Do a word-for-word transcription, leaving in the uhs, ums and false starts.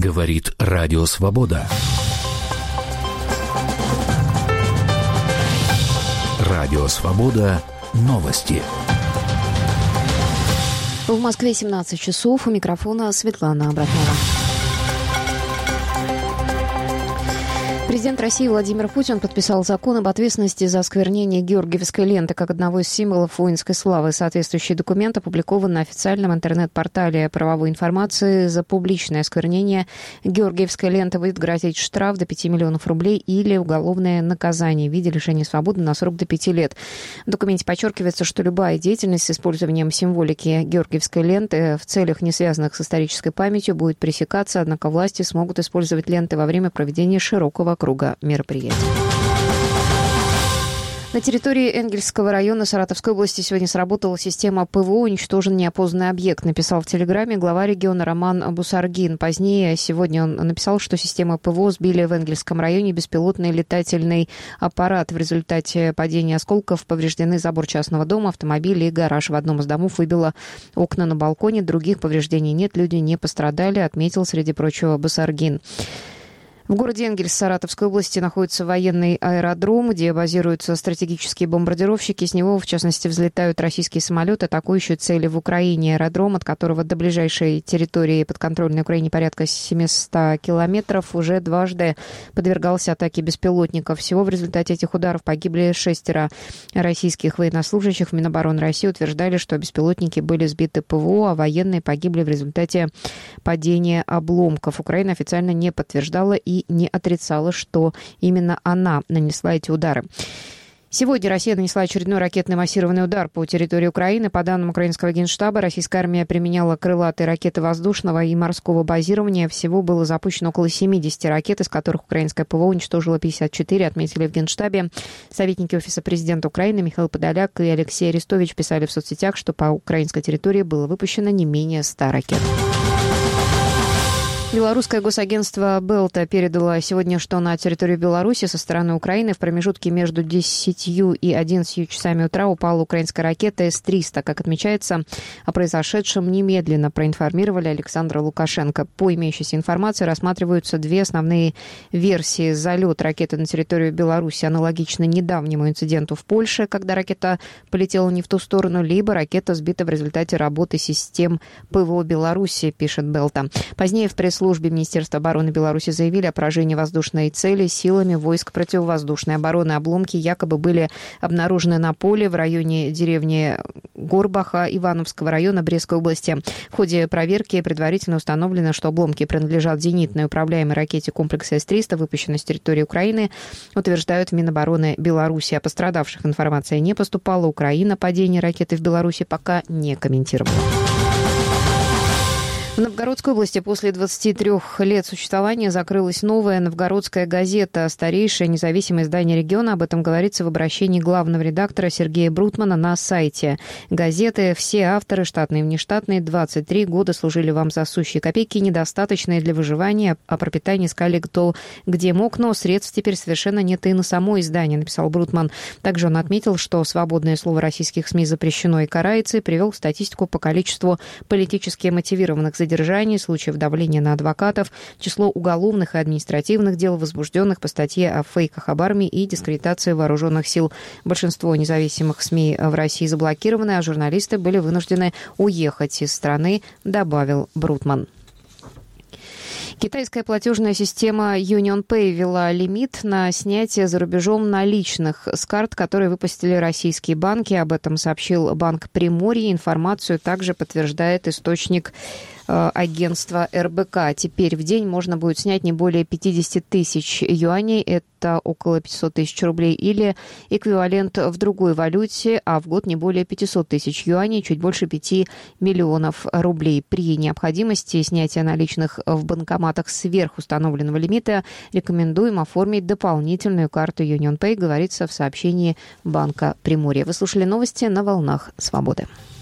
Говорит Радио Свобода. Радио Свобода. Новости. В Москве семнадцать часов. У микрофона Светлана Абратнова. Президент России Владимир Путин подписал закон об ответственности за осквернение Георгиевской ленты как одного из символов воинской славы. Соответствующий документ опубликован на официальном интернет-портале правовой информации. За публичное осквернение Георгиевской ленты будет грозить штраф до пяти миллионов рублей или уголовное наказание в виде лишения свободы на срок до пяти лет. В документе подчеркивается, что любая деятельность с использованием символики Георгиевской ленты в целях, не связанных с исторической памятью, будет пресекаться, однако власти смогут использовать ленты во время проведения широкого круга мероприятий. На территории Энгельсского района Саратовской области сегодня сработала система ПВО, уничтожен неопознанный объект, написал в Телеграме глава региона Роман Бусаргин. Позднее сегодня он написал, что система ПВО сбили в Энгельсском районе беспилотный летательный аппарат. В результате падения осколков повреждены забор частного дома, автомобиль и гараж. В одном из домов выбило окна на балконе, других повреждений нет, люди не пострадали, отметил, среди прочего, Бусаргин. В городе Энгельс Саратовской области находится военный аэродром, где базируются стратегические бомбардировщики. С него, в частности, взлетают российские самолеты, атакующие цели в Украине. Аэродром, от которого до ближайшей территории подконтрольной Украине порядка семьсот километров, уже дважды подвергался атаке беспилотников. Всего в результате этих ударов погибли шестеро российских военнослужащих. В Минобороны России утверждали, что беспилотники были сбиты ПВО, а военные погибли в результате падения обломков. Украина официально не подтверждала и не отрицала, что именно она нанесла эти удары. Сегодня Россия нанесла очередной ракетный массированный удар по территории Украины. По данным украинского генштаба, российская армия применяла крылатые ракеты воздушного и морского базирования. Всего было запущено около семьдесят ракет, из которых украинское ПВО уничтожило пятьдесят четыре, отметили в генштабе. Советники офиса президента Украины Михаил Подоляк и Алексей Арестович писали в соцсетях, что по украинской территории было выпущено не менее ста ракет. Белорусское госагентство Белта передало сегодня, что на территорию Беларуси со стороны Украины в промежутке между десятью и одиннадцатью часами утра упала украинская ракета эс триста. Как отмечается, о произошедшем немедленно проинформировали Александра Лукашенко. По имеющейся информации рассматриваются две основные версии. Залет ракеты на территорию Беларуси аналогично недавнему инциденту в Польше, когда ракета полетела не в ту сторону, либо ракета сбита в результате работы систем ПВО Беларуси, пишет Белта. Позднее в пресс службе Министерства обороны Беларуси заявили о поражении воздушной цели силами войск противовоздушной обороны. Обломки якобы были обнаружены на поле в районе деревни Горбаха Ивановского района Брестской области. В ходе проверки предварительно установлено, что обломки принадлежат зенитной управляемой ракете комплекса эс триста, выпущенной с территории Украины, утверждают в Минобороны Беларуси. О пострадавших информация не поступала. Украина падение ракеты в Беларуси пока не комментировала. В Новгородской области после двадцати трёх лет существования закрылась новая «Новгородская газета», старейшее независимое издание региона. Об этом говорится в обращении главного редактора Сергея Брутмана на сайте газеты. Все авторы, штатные и внештатные, двадцать три года служили вам за сущие копейки, недостаточные для выживания, а пропитание искали кто где мог, но средств теперь совершенно нет и на само издание, написал Брутман. Также он отметил, что свободное слово российских СМИ запрещено и карается, и привел статистику по количеству политически мотивированных задержаний, задержаний, случаев давления на адвокатов, число уголовных и административных дел, возбужденных по статье о фейках об армии и дискредитации вооруженных сил. Большинство независимых СМИ в России заблокированы, а журналисты были вынуждены уехать из страны, добавил Брутман. Китайская платежная система UnionPay ввела лимит на снятие за рубежом наличных с карт, которые выпустили российские банки. Об этом сообщил Банк Приморья. Информацию также подтверждает источник агентства эр бэ ка. Теперь в день можно будет снять не более пятьдесят тысяч юаней, это около пятьсот тысяч рублей, или эквивалент в другой валюте, а в год не более пятьсот тысяч юаней, чуть больше пяти миллионов рублей. При необходимости снятия наличных в банкоматах сверх установленного лимита рекомендуем оформить дополнительную карту UnionPay, говорится в сообщении Банка Приморья. Вы слушали новости на «Волнах Свободы».